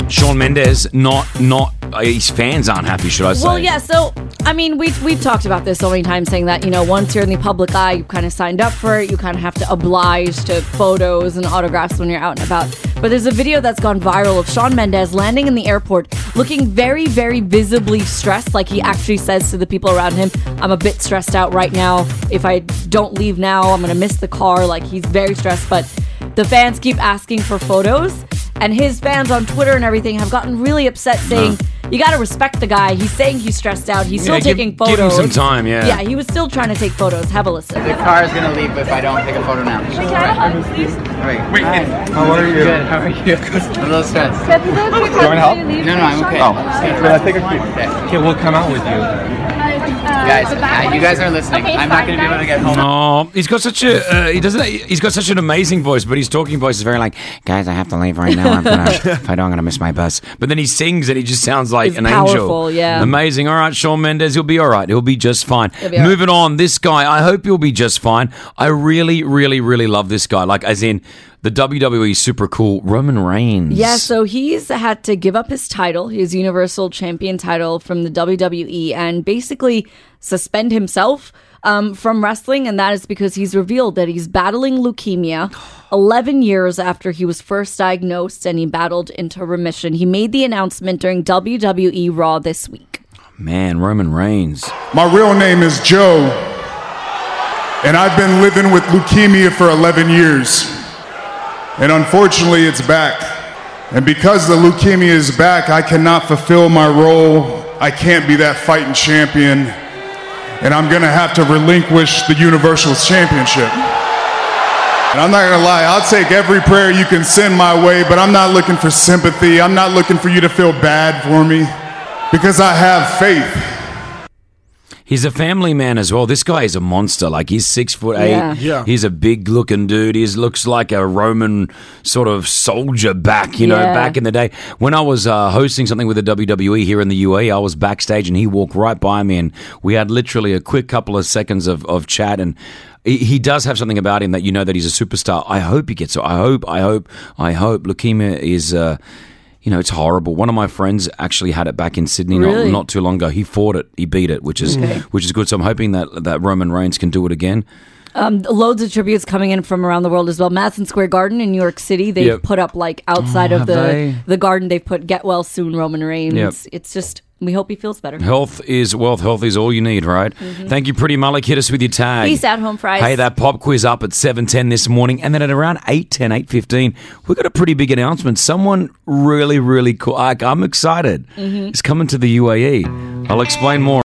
Shawn Mendes, not his fans aren't happy, should I say? Well, yeah, so, I mean, we've talked about this so many times, saying that, once you're in the public eye, you kind of signed up for it, you kind of have to oblige to photos and autographs when you're out and about. But there's a video that's gone viral of Shawn Mendes landing in the airport, looking very, very visibly stressed, like he actually says to the people around him, I'm a bit stressed out right now. If I don't leave now, I'm going to miss the car. Like, he's very stressed, but the fans keep asking for photos. And his fans on Twitter and everything have gotten really upset, saying, you got to respect the guy. He's saying he's stressed out. He's still taking photos. Give him some time, yeah. Yeah, he was still trying to take photos. Have a listen. The car is going to leave if I don't take a photo now. Wait, how are you? Good, how are you? I'm a little stressed. Do you want help? No, I'm okay. Oh, can I take a picture? Okay, we'll come out with you. Guys, you guys are listening. I'm not going to be able to get home. Oh, he's got such a he's got such an amazing voice, but his talking voice is very like, guys, I have to leave right now. If I don't, I'm gonna miss my bus. But then he sings and he just sounds like an powerful, angel. Yeah. Amazing. All right, Shawn Mendes, he'll be all right. He'll be just fine. Moving on, this guy, I hope he'll be just fine. I really, really, really love this guy. Like, as in, the WWE super cool Roman Reigns. Yeah, so he's had to give up his title, his Universal Champion title from the WWE, and basically suspend himself from wrestling, and that is because he's revealed that he's battling leukemia 11 years after he was first diagnosed, and he battled into remission. He made the announcement during WWE Raw this week. Man, Roman Reigns. My real name is Joe, and I've been living with leukemia for 11 years. And unfortunately, it's back. And because the leukemia is back, I cannot fulfill my role. I can't be that fighting champion. And I'm going to have to relinquish the Universal Championship. And I'm not going to lie, I'll take every prayer you can send my way, but I'm not looking for sympathy. I'm not looking for you to feel bad for me, because I have faith. He's a family man as well. This guy is a monster. Like, he's 6'8". Yeah. He's a big looking dude. He looks like a Roman sort of soldier back in the day. When I was hosting something with the WWE here in the UAE, I was backstage and he walked right by me and we had literally a quick couple of seconds of chat, and he does have something about him that that he's a superstar. I hope he gets it. I hope. Leukemia is... it's horrible. One of my friends actually had it back in Sydney not too long ago. He fought it. He beat it, which is good. So I'm hoping that Roman Reigns can do it again. Loads of tributes coming in from around the world as well. Madison Square Garden in New York City, they've put up, like, outside of the garden, they've put "Get Well Soon, Roman Reigns." Yep. It's just, we hope he feels better. Health is wealth. Health is all you need, right? Thank you, Pretty Malik. Hit us with your tag. Peace out, home fries. Hey, that pop quiz up at 7:10 this morning, and then at around 8:10, 8:15, we got a pretty big announcement. Someone really, really cool. I'm excited. It's coming to the UAE. I'll explain more.